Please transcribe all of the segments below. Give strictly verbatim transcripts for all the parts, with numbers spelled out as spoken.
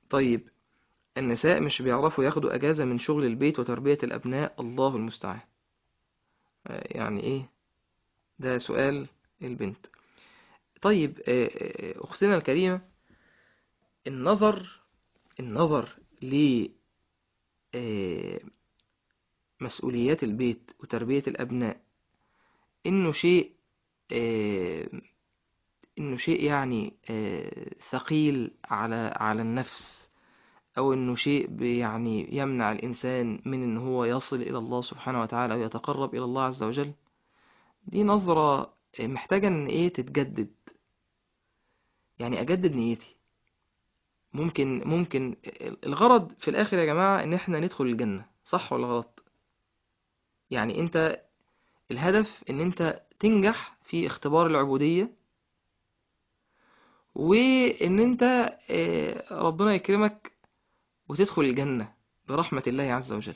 طيب، النساء مش بيعرفوا ياخدوا اجازة من شغل البيت وتربية الابناء، الله المستعان. آه، يعني ايه؟ ده سؤال البنت. طيب، آه، آه، اختنا الكريمة، النظر النظر لمسؤوليات البيت وتربية الابناء انه شيء آه، انه شيء يعني آه، ثقيل على على النفس، او انه شيء بي- يعني يمنع الانسان من ان هو يصل الى الله سبحانه وتعالى او يتقرب الى الله عز وجل. دي نظرة محتاجة ان ايه تتجدد. يعني اجدد نيتي. ممكن ممكن الغرض في الاخر يا جماعة ان احنا ندخل الجنة، صح ولا غلط؟ يعني انت الهدف ان انت تنجح في اختبار العبودية، وان انت آه، ربنا يكرمك وتدخل الجنة برحمة الله عز وجل.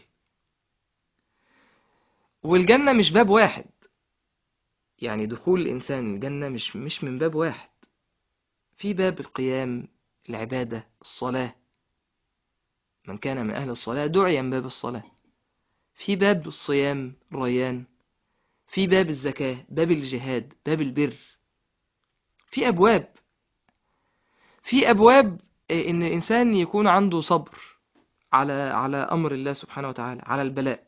والجنة مش باب واحد. يعني دخول الإنسان الجنة مش مش من باب واحد. في باب القيام، العبادة، الصلاة. من كان من أهل الصلاة دعي من باب الصلاة. في باب الصيام، الريان. في باب الزكاة، باب الجهاد، باب البر. في أبواب. في أبواب آه، إن الإنسان يكون عنده صبر على على أمر الله سبحانه وتعالى، على البلاء.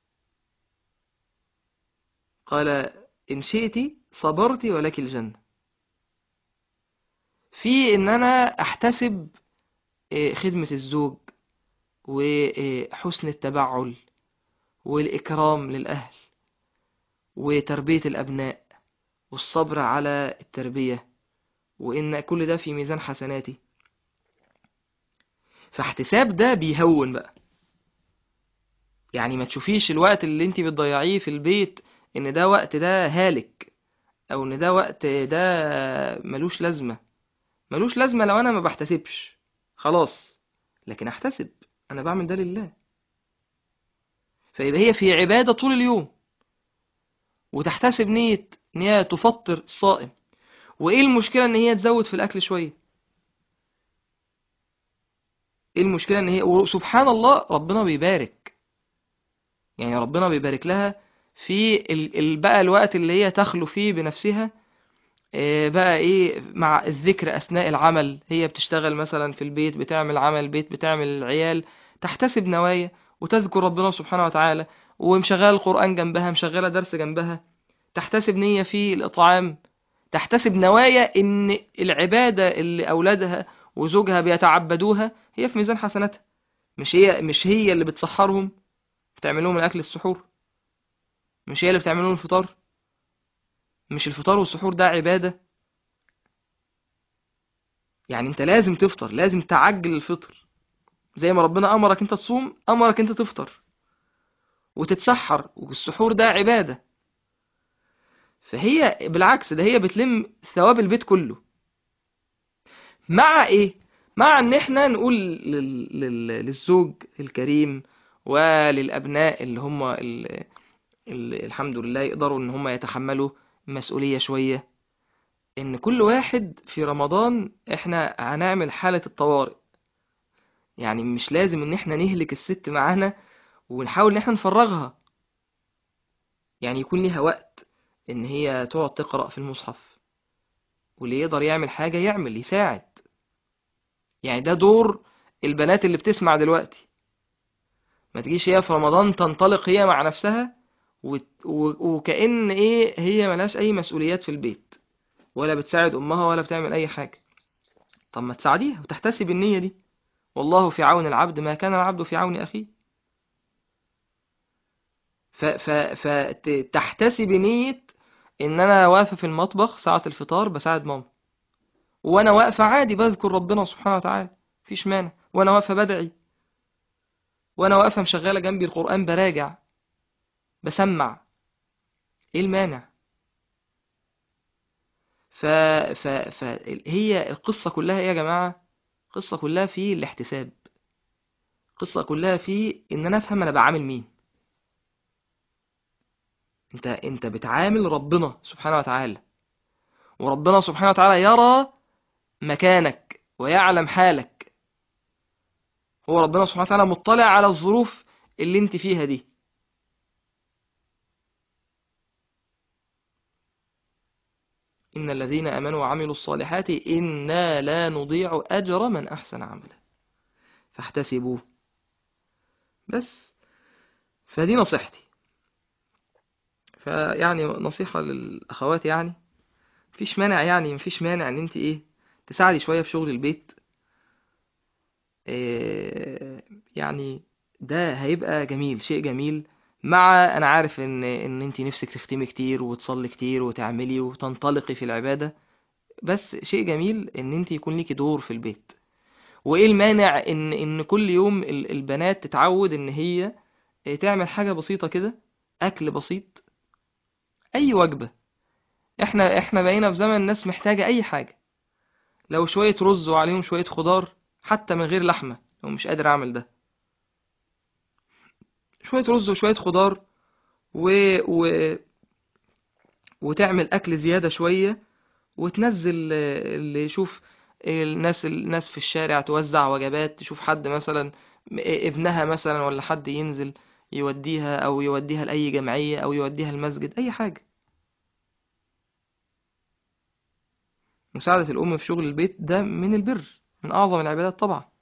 قال: إن شئت صبرت ولك الجنة. في إن أنا أحتسب آه، خدمة الزوج، وحسن التبعل، والإكرام للأهل، وتربية الأبناء، والصبر على التربية، وإن كل ده في ميزان حسناتي. فاحتساب ده بيهون بقى. يعني ما تشوفيش الوقت اللي انت بتضيعيه في البيت ان ده وقت ده هالك، او ان ده وقت ده ملوش لازمة. ملوش لازمة لو انا ما بحتسبش، خلاص. لكن احتسب، انا بعمل ده لله. فيبقى هي في عبادة طول اليوم، وتحتسب نية ان هي تفطر الصائم. وايه المشكلة ان هي تزود في الاكل شوية؟ ايه المشكلة ان هي وسبحان الله ربنا بيبارك. يعني ربنا بيبارك لها في ال... ال- بقى الوقت اللي هي تخلو فيه بنفسها. آه، بقى ايه مع الذكر اثناء العمل، هي بتشتغل مثلا في البيت، بتعمل عمل البيت، بتعمل العيال، تحتسب نوايا وتذكر ربنا سبحانه وتعالى، ومشغله القرآن جنبها، مشغلة درس جنبها، تحتسب نية في الإطعام، تحتسب نوايا ان العبادة اللي اولادها وزوجها بيتعبدوها هي في ميزان حسناتها. مش هي مش هي اللي بتسحرهم، بتعمل لهم الاكل السحور. مش هي اللي بتعمل لهم الفطار. مش الفطار والسحور ده عبادة؟ يعني انت لازم تفطر، لازم تعجل الفطر. زي ما ربنا امرك انت تصوم، امرك انت تفطر وتتسحر، والسحور ده عبادة. فهي بالعكس، ده هي بتلم ثواب البيت كله. مع ايه؟ مع ان احنا نقول لل... لل... للزوج الكريم وللابناء اللي هم ال... ال... الحمد لله يقدروا ان هم يتحملوا مسؤولية شوية، ان كل واحد في رمضان احنا هنعمل حالة الطوارئ. يعني مش لازم ان احنا نهلك الست معانا ونحاول ان احنا نفرغها. يعني يكون ليها وقت ان هي تقعد تقرأ في المصحف، واللي يقدر يعمل حاجة يعمل، يساعد. يعني ده دور البنات اللي بتسمع دلوقتي. ما تجيش هي في رمضان تنطلق هي مع نفسها وت... و... وكأن ايه هي ملهاش اي مسؤوليات في البيت، ولا بتساعد امها، ولا بتعمل اي حاجة. طب ما تساعديها وتحتسب النية دي. والله في عون العبد ما كان العبد في عون اخيه. ف... ف... فتحتسب نية ان انا واقفة في المطبخ ساعة الفطار بساعد ماما، وانا واقفة عادي بذكر ربنا سبحانه وتعالى، مفيش مانع. وانا واقفة بدعي، وانا واقفة مشغلة جنبي القرآن براجع، بسمع. ايه المانع؟ ف... ف... ف... هي القصة كلها ايه يا جماعة؟ القصة كلها في الاحتساب. القصة كلها في ان انا افهم انا بعامل مين. انت انت بتعامل ربنا سبحانه وتعالى، وربنا سبحانه وتعالى يرى مكانك ويعلم حالك. هو ربنا سبحانه وتعالى مطلع على الظروف اللي انت فيها دي. إن الذين آمنوا وعملوا الصالحات إنا لا نضيع أجر من أحسن عملا فاحتسبوه. بس فدي نصيحتي. فيعني نصيحة للأخوات، يعني مفيش مانع، يعني مفيش مانع ان انت ايه تساعدي شوية في شغل البيت. إيه يعني ده هيبقى جميل، شيء جميل. مع انا عارف ان ان انت نفسك تختمي كتير وتصلي كتير وتعملي وتنطلقي في العبادة، بس شيء جميل ان انت يكون ليكي دور في البيت. وايه المانع ان ان كل يوم ال- البنات تتعود ان هي تعمل حاجة بسيطة كده، اكل بسيط، اي وجبة. احنا احنا بقينا في زمن الناس محتاجة اي حاجة. لو شوية رز وعليهم شوية خضار، حتى من غير لحمة لو مش قادر اعمل ده، شوية رز وشوية خضار و... و... وتعمل اكل زيادة شوية، وتنزل آه، اللي يشوف الناس الناس في الشارع توزع وجبات، تشوف حد مثلا م- ابنها مثلا ولا حد ينزل يوديها، او يوديها لأي جمعية، او يوديها المسجد، اي حاجة. مساعدة الام في شغل البيت ده من البر، من اعظم العبادات طبعا.